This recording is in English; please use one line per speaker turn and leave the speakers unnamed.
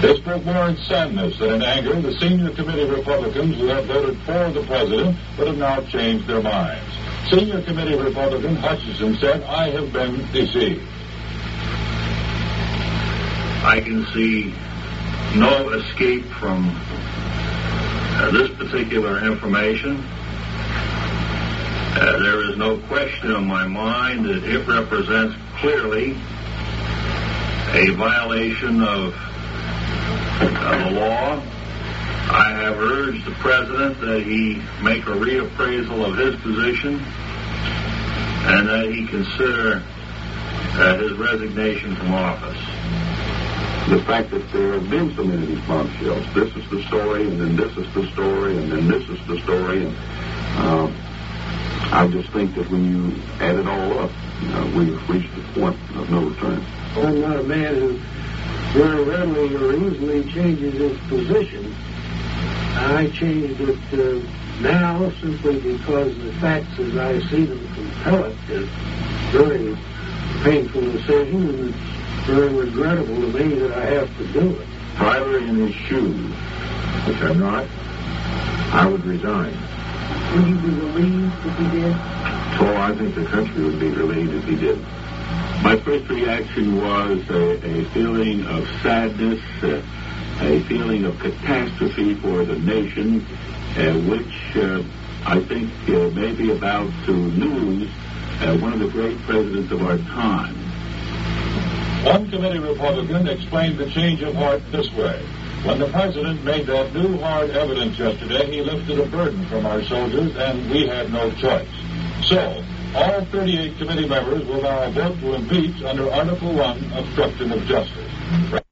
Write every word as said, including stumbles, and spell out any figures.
This spoke more in sadness than in anger. The senior committee Republicans who have voted for the president but have now changed their minds. Senior committee Republican Hutchison said, "I have been deceived."
I can see no escape from uh, this particular information. Uh, there is no question in my mind that it represents clearly a violation of uh, the law. I have urged the president that he make a reappraisal of his position and that he consider uh, his resignation from office.
The fact that there have been so many of these bombshells, this is the story, and then this is the story, and then this is the story, and uh, I just think that when you add it all up, uh, we've reached a point of no return.
I'm not a man who very readily or easily changes his position. I changed it uh, now simply because the facts as I see them compel it. It's a very painful decision, and it's very regrettable to me that I have to do it.
If I were in his shoes, which I'm not, I would resign.
Would you be relieved if he did?
So I think the country would be relieved if he did.
My first reaction was a, a feeling of sadness, uh, a feeling of catastrophe for the nation, uh, which uh, I think uh, may be about to lose uh, one of the great presidents of our time.
One committee Republican explained the change of heart this way. When the president made that new hard evidence yesterday, he lifted a burden from our soldiers, and we had no choice. So, all thirty-eight committee members will now vote to impeach under Article one, obstruction of justice.